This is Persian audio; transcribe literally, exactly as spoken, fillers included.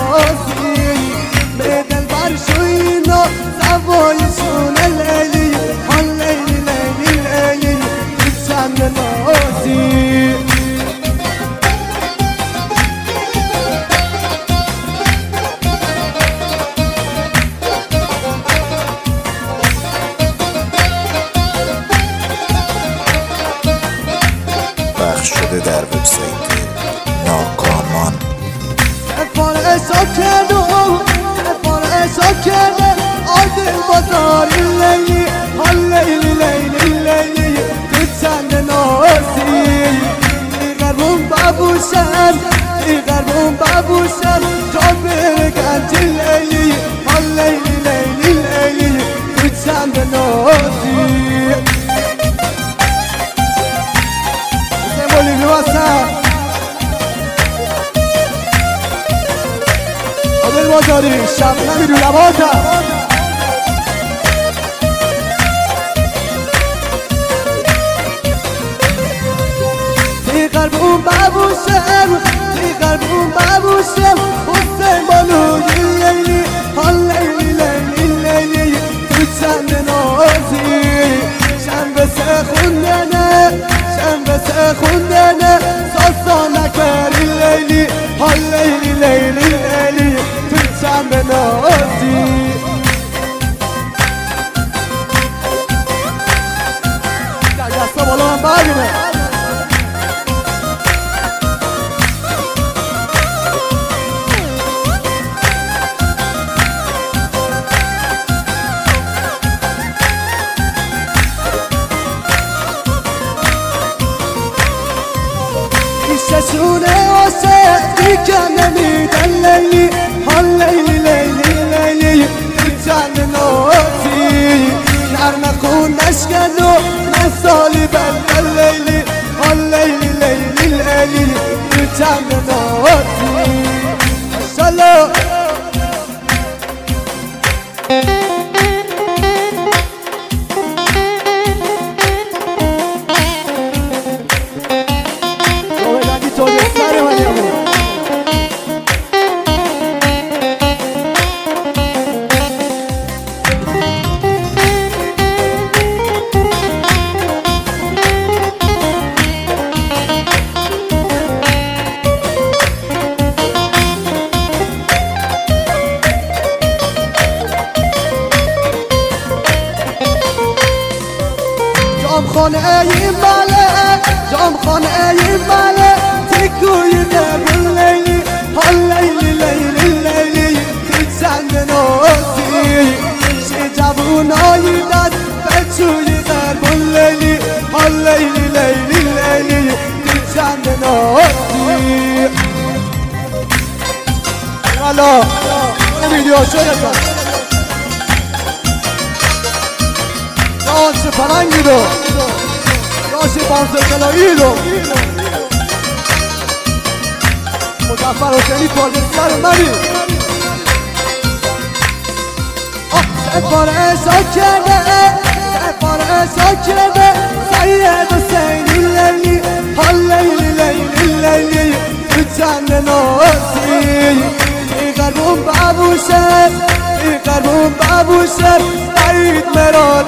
نازی میدل بر شوینا زوایشون لیلی حال لیلی لیلی لیلی تو چند نازی پخش شده در وبسایت ناکامان. سفار اشا کرده سفار اشا کرده عادل بازاری لیلی حال لیلی لیلی لیلی تو چند نازی دیگرون ببوشن دیگرون ببوشن تا برگن لیلی حال لیلی لیلی لیلی تو چند نازی سمولی بیوستن عادل بازاری شب نمیدو لباتم تی قلبون ببوشم تی قلبون ببوشم حسین بالوی لیلی حال لیلی لیلی لیلی تو چند نازی شنبه سه خوندنه شنبه سه خوندنه ساسا نکری لیلی حال لیلی لیلی لیلی تو چند نازی در دستا بالا من برگمه شونه واسه دیگه نمیدن لیلی حال لیلی لیلی لیلی تو چند نازی نرم خون نشکن و مثالی بلدن لیلی حال لیلی لیلی لیلی تو چند نازی ماشالله جام خانه این ماله جام خانه این ماله تکوی نبون لیلی حال لیلی لیلی لیلی تو چند نازی شی جوونایی دست بچوی دربون لیلی حال لیلی لیلی لیلی تو چند نازی والا این ویدیو شده داشت پرنگی رو داشت بانزرگلایی رو مظفر حسینی پاکستان منی سفار اشا کرده سفار اشا کرده سید حسینی لیلی حال لیلی لیلی لیلی تو چند نازی ای قربون ببوشم ای قربون ببوشم سعید مرا